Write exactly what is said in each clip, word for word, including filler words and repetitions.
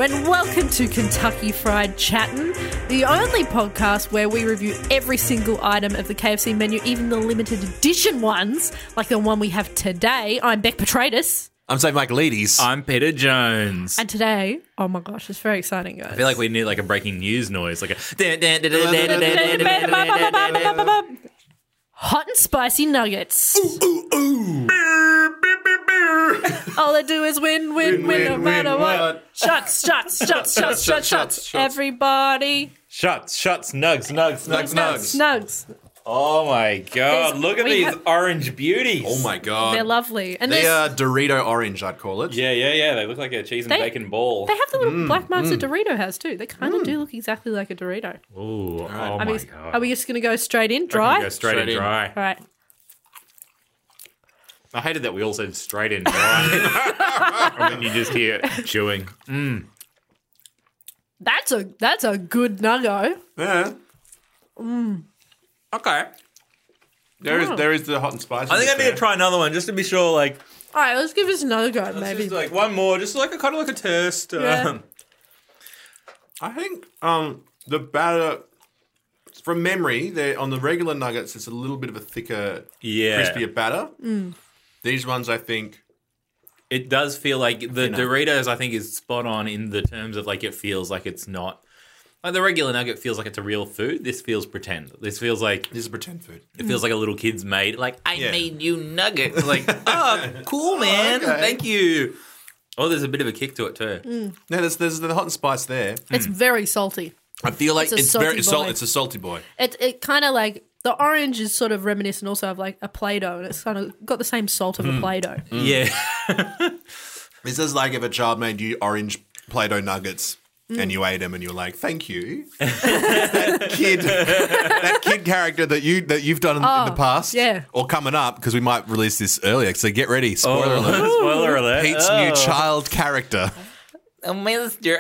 and welcome to Kentucky Fried Chattin', the only podcast where we review every single item of the K F C menu, even the limited edition ones, like the one we have today. I'm Beck Petratus. I'm saying Michaelides. I'm Peter Jones. And today, oh my gosh, it's very exciting, guys. I feel like we need like a breaking news noise, like a hot and spicy nuggets. Ooh, ooh. All they do is win, win, win, Win, no win, matter win, what. what? Shots, shots, shots, shots, shots, shots. shots. Everybody. shots, shots, nugs, nugs, nugs, Nugs, Snugs. Oh my god! There's- Look at we these have- orange beauties. Oh my god. They're lovely. And They there's- are Dorito orange, I'd call it. Yeah, yeah, yeah. They look like a cheese and They- bacon ball. they have the little black marks a Dorito has too. They kind of do look exactly like a Dorito. Ooh, oh Are my we, god! are we just going to go straight in? I can Dry? Go straight, Straight in in. dry. All right. I hated that we all said straight in dry, and then you just hear chewing. Mm. That's a that's a good nuggo. Yeah. Okay. There is Oh. there is the hot and spicy. I think I bit need to try another one just to be sure. Like, All right, let's give this another go, let's maybe. just like one more, just like a kind of like a test. Yeah. Um, I think um the batter from memory, they on the regular nuggets it's a little bit of a thicker, yeah. crispier batter. These ones I think It does feel like the Thinner. Doritos, I think, is spot on in the terms of like it feels like it's not like the regular nugget feels like it's a real food. This feels pretend. This feels like this is pretend food. it feels like a little kid's made. Like I Yeah. made you nuggets. Like oh, cool man, okay. thank you. Oh, there's a bit of a kick to it too. No, there's there's the hot and spice there. It's very salty. I feel like It's a it's, salty very salt. boy. It's a salty boy. It it kind of like the orange is sort of reminiscent also of like a Play-Doh, and it's kind of got the same salt of a Play-Doh. Yeah, This is like if a child made you orange Play-Doh nuggets and you ate them and you're like, thank you. that kid, that kid character that you that you've done in, in the past, yeah. or coming up because we might release this earlier. So get ready. Spoiler alert. Oh, spoiler alert. Pete's oh. new child character. Oh, mister.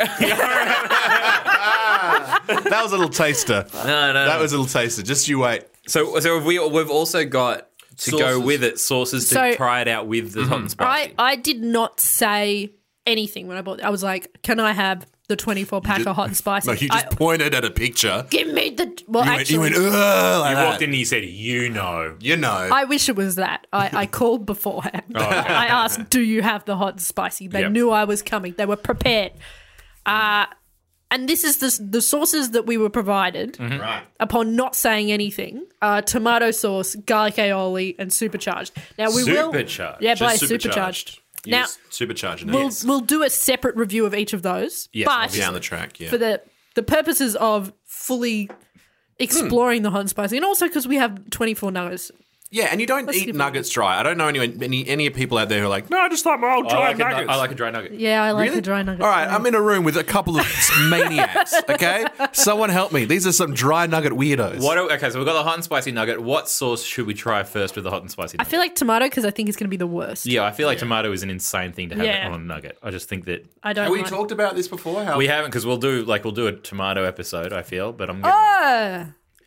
That was a little taster. no, no. That was a little taster. Just you wait. So, so have we we've also got to go Sauces. with it sauces to So- try it out with the hot and I, spicy. I did not say anything when I bought it. I was like, can I have the twenty-four pack of hot and spicy? No, you just I, pointed at a picture. give me the... Well, You actually, went, you went, ugh, like you that. walked in and you said, "You know." You know. I wish it was that. I, I called beforehand. I asked, do you have the hot and spicy? They Yep. knew I was coming. They were prepared. Uh, and this is the, the sauces that we were provided right. upon not saying anything. Uh, tomato sauce, garlic aioli, and supercharged. Now we will... Supercharged. Yeah, by Just supercharged. Now, Yes, supercharging it. we'll, Yes. we'll do a separate review of each of those. Yes, but obviously. Down the track, yeah. for the, the purposes of fully exploring the hot and spicy, and also because we have twenty-four nuggets. Yeah, and you don't Let's eat give it- nuggets dry. I don't know anyone, any any people out there who are like, no, I just like my old I dry like, a, nuggets. I like a dry nugget. Yeah, I like Really? the dry nuggets. All right, I'm in a room with a couple of maniacs, okay? Someone help me. These are some dry nugget weirdos. What? Do, okay, so we've got the hot and spicy nugget. What sauce should we try first with the hot and spicy I nugget? feel like tomato because I think it's going to be the worst. yeah, I feel like tomato is an insane thing to have Yeah. on a nugget. I just think that I don't Have we like talked about this before? How we haven't because we'll do like we'll do a tomato episode. I feel, but I'm. Getting, Oh,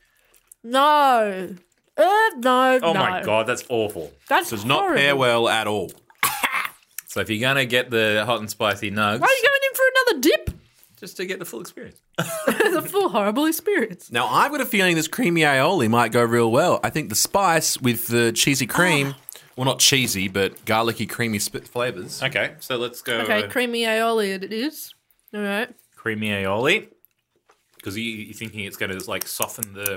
no. Uh, no, oh no. my god, that's awful. That's does not horrible. pair well at all. So if you're gonna get the hot and spicy nugs, Why are you going in for another dip? just to get the full experience. It's a full horrible experience. Now, I've got a feeling this creamy aioli might go real well. I think the spice with the cheesy cream, well, not cheesy, but garlicky, creamy sp- flavours. Okay, so let's go. Okay, uh, creamy aioli it is. All right. creamy aioli because you, you're thinking it's going to like soften the.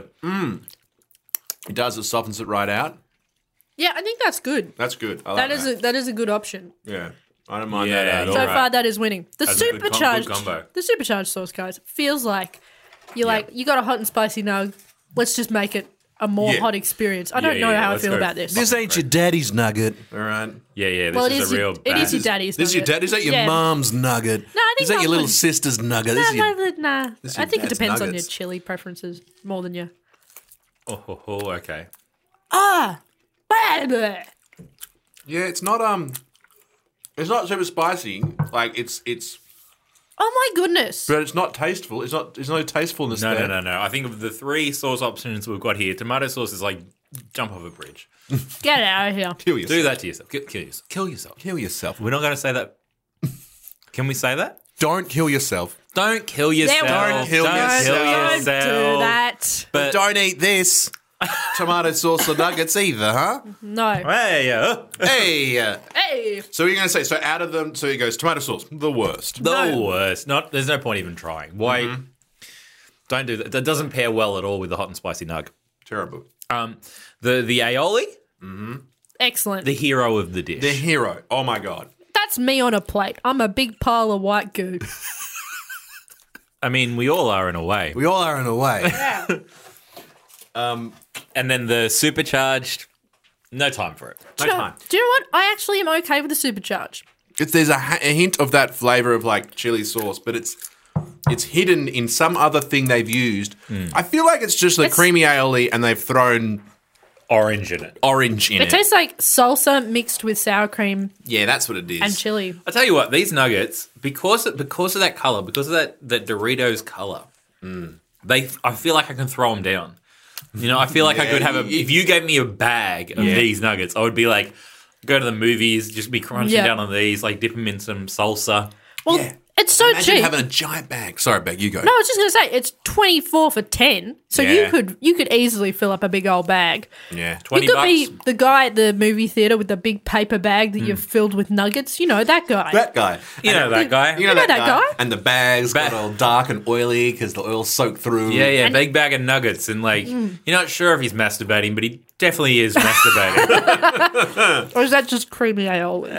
It does. It softens it right out. Yeah, I think that's good. That's good. I like That is a, that is a good option. Yeah. I don't mind Yeah, that at all. So Alright. far, that is winning. The That's a good com- good supercharged, combo. the supercharged sauce, guys, feels like you're like you got a hot and spicy nug. Let's just make it a more Yeah. hot experience. I don't Yeah, know yeah, how I let's feel go. about this. This ain't your daddy's nugget. All right. Yeah, yeah. This well, it is, is a your, real. it is your bad- daddy's. This is your nugget. dad. Is that your Yeah. mom's nugget? No, I think Is that your mine little would- sister's nugget? No, This is your, no, no, nah. is I your think it dad's depends on your nuggets. chili preferences more than your. Oh, oh, oh, okay. Ah, blah, blah. Yeah, it's not um, it's not super spicy. Like it's it's, Oh my goodness! but it's not tasteful. It's not. There's no tastefulness No, there. no, no, no. I think of the three sauce options we've got here, tomato sauce is like jump off a bridge. Get out of here. Kill yourself. Do that to yourself. Kill, kill yourself. Kill yourself. Kill yourself. We're not going to say that. Can we say that? Don't kill yourself. Don't kill yourself. Don't kill yourself. kill Don't yourself. do that. But Don't eat this tomato sauce or nuggets either, huh? No. hey, uh, Hey. uh, Hey. So you're going to say, so out of them, so it goes tomato sauce, the worst. the No. worst. Not. There's no point even trying. Why? Mm-hmm. Don't do that. That doesn't pair well at all with the hot and spicy nug. Terrible. Um, the the aioli, Excellent. the hero of the dish. The hero. Oh, my God. That's me on a plate. I'm a big pile of white goo. I mean, we all are in a way. We all are in a way. Yeah. And then the supercharged, no time for it. No do, you know, time. do you know what? I actually am okay with the supercharge. It's, there's a, ha- a hint of that flavor of like chili sauce, but it's it's hidden in some other thing they've used. I feel like it's just the It's- creamy aioli and they've thrown Orange in it. orange in It it. tastes like salsa mixed with sour cream Yeah, that's what it is. and chili. I tell you what, these nuggets, because of, because of that color, because of that, that Doritos color, they I feel like I can throw them down. You know, I feel like I Yeah, could have a. you- If you gave me a bag of Yeah. these nuggets, I would be like, go to the movies, just be crunching Yeah. down on these, like dip them in some salsa. Well, Yeah. it's so Imagine cheap. having a giant bag. Sorry, bag, you go. No, I was just going to say it's twenty-four for ten. So you Yeah. could you could easily fill up a big old bag. Yeah. Twenty you could bucks. be the guy at the movie theater with the big paper bag that you've filled with nuggets. You know that guy. That guy. You know that guy. You know, know that, that guy. guy? And the bag's Ba- got all dark and oily because the oil's soaked through. Yeah, yeah, big bag of nuggets, and like you're not sure if he's masturbating, but he definitely is masturbating. Or is that just creamy aioli?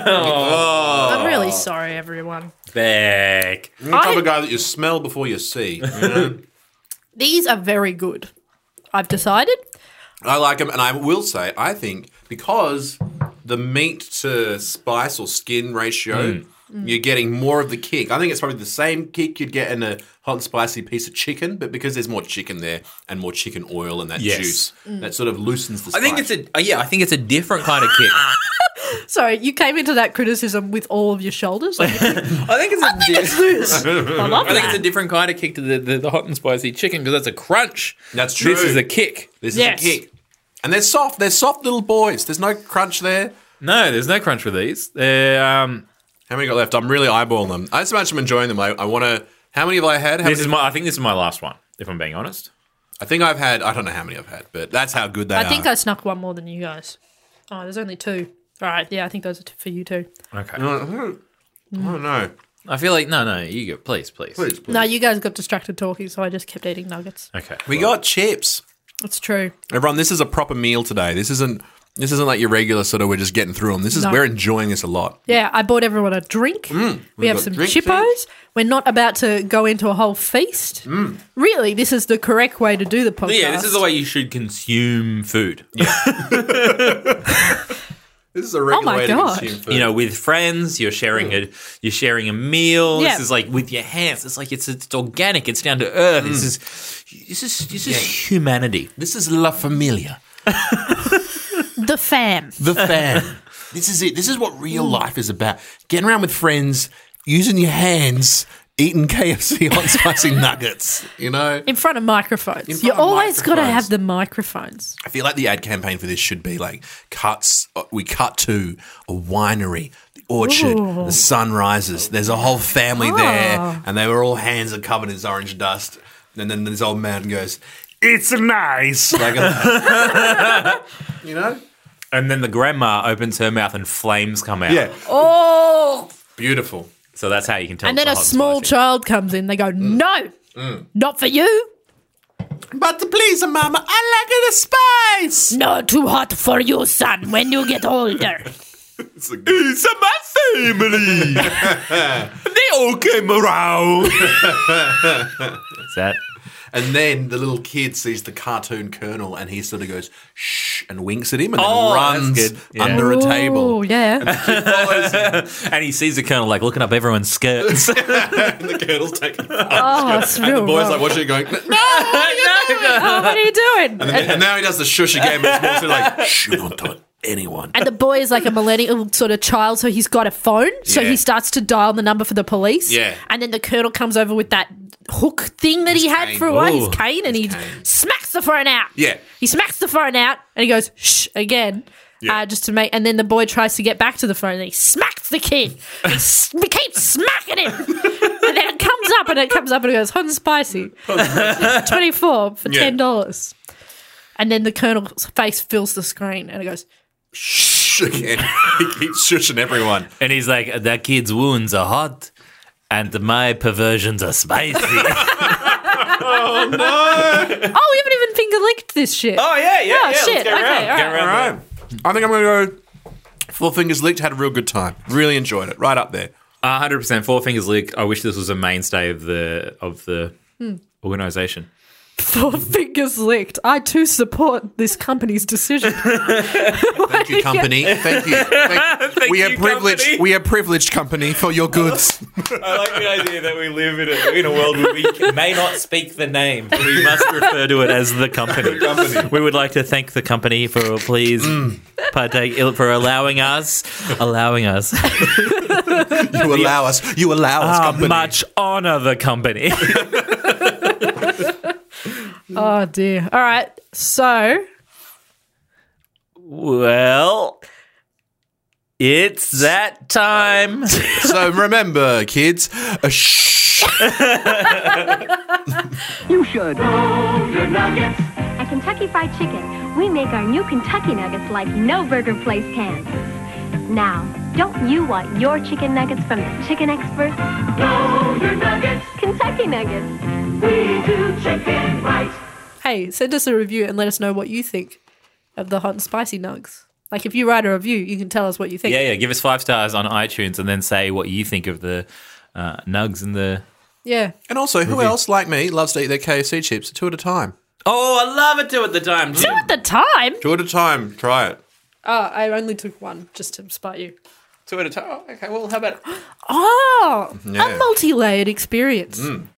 Oh. I'm really sorry, everyone. Back. You're the type I- of guy that you smell before you see. You know? These are very good. I've decided. I like them, and I will say, I think because the meat to spice or skin ratio, you're getting more of the kick. I think it's probably the same kick you'd get in a hot and spicy piece of chicken, but because there's more chicken there and more chicken oil and that Yes. juice, that sort of loosens the spice. I think it's a uh, yeah. I think it's a different kind of kick. Sorry, you came into that criticism with all of your shoulders. Like, I think it's a di- this. I love I think that. it's a different kind of kick to the, the, the hot and spicy chicken because that's a crunch. That's true. This is a kick. This Yes. is a kick. And they're soft. They're soft little boys. There's no crunch there. No, there's no crunch with these. They're, um, How many got left? I'm really eyeballing them. I just imagine I'm enjoying them. I, I want to. How many have I had? How this many, is my. I think this is my last one. If I'm being honest. I think I've had. I don't know how many I've had, but that's how good they I are. think I snuck one more than you guys. Oh, there's only two. All right, yeah, I think those are t- for you too. Okay. Oh no! I feel like no, no. You go, please, please. Please, please. No, you guys got distracted talking, so I just kept eating nuggets. Okay. We got chips. It's true. Everyone, this is a proper meal today. This isn't. This isn't like your regular sort of. We're just getting through them. This is. No. We're enjoying this a lot. Yeah, I bought everyone a drink. we have got some drink chippos. We're not about to go into a whole feast. Really, this is the correct way to do the podcast. Yeah, this is the way you should consume food. This is a regular my way God. to consume food. You know, with friends, you're sharing a you're sharing a meal. Yeah. This is like with your hands. It's like it's it's organic. It's down to earth. This is this is this is humanity. this is La Familia, the fam. the fam. This is it. This is what real life is about. Getting around with friends, using your hands, eating K F C hot spicy nuggets. You know. In front of microphones. front You of always got to microphones. have the microphones. I feel like the ad campaign for this should be like cuts. uh, We cut to a winery, the orchard, Ooh. the sun rises. There's a whole family there, and they were all hands are covered in this orange dust. And then this old man goes, "It's nice," like a, you know. And then the grandma opens her mouth and flames come out. Yeah, Oh! beautiful. So that's how you can tell. And then a it's hot small spicy. child comes in. They go, no, not for you. But please, Mama, I like it a spice. No, too hot for you, son, when you get older. It's a good- It's my family. they all came around. Is that? And then the little kid sees the cartoon Colonel, and he sort of goes shh and winks at him, and Oh, then that's runs good. Yeah. under a table. Oh, yeah. Follows him. And he sees the colonel like looking up everyone's skirts. And the Colonel's taking. Oh, it's And real the boy's rough. like watching it going, no! Oh, what are you doing? And, then, and now he does the shush again, but it's more sort of like, shh, you don't tell anyone. And the boy is like a millennial sort of child, so he's got a phone. So Yeah. he starts to dial the number for the police. Yeah. And then the colonel comes over with that hook thing that he had cane. for a while, his Ooh. cane, and he His cane. smacks the phone out. Yeah. He smacks the phone out, and he goes, shh, again. Yeah. Uh, just to make, and then the boy tries to get back to the phone, and he smacks the kid. He, s- he keeps smacking him. thumbs up, and it comes up and it goes hot and spicy, twenty-four for Yeah. ten dollars. And then the Colonel's face fills the screen, and it goes, Shh again. He keeps shushing everyone. And he's like, that kid's wounds are hot and my perversions are spicy. "Oh, we haven't even finger licked this shit." Oh, yeah, yeah, Oh, yeah. shit. Let's go Okay, around. all Go right. around All there. right. I think I'm going to go Four Fingers Licked. Had a real good time. Really enjoyed it. Right up there. one hundred percent. Four Fingers Licked. I wish this was a mainstay of the of the organisation. Four fingers licked. I too support this company's decision. Thank you, company. Thank you. Thank, Thank we you, are privileged. company. We are privileged, company, for your goods. I like the idea that we live in a, in a world where we can- may not speak the name, but we must refer to it as the company. company. We would like to thank the company for please partake for allowing us, allowing us. You allow us. You allow us, Ah, company. much honour the company. Oh dear. All right. So Well, it's that time. So remember, kids. Uh, shh. You should. Your nuggets. At Kentucky Fried Chicken, we make our new Kentucky nuggets like no burger place can. Now, don't you want your chicken nuggets from the chicken experts? Know your nuggets. Kentucky Nuggets. We do chicken right. hey, send us a review and let us know what you think of the hot and spicy nugs. Like if you write a review, you can tell us what you think. Yeah, yeah. Give us five stars on iTunes and then say what you think of the uh, nugs and the. Yeah. And also, who else like me loves to eat their K F C chips two at a time? Oh, I love it two at the time. Two at the time. Two at a time. Try it. Oh, I only took one just to spite you. Two at a time. Oh, okay, well, how about Oh, Yeah. a multi-layered experience.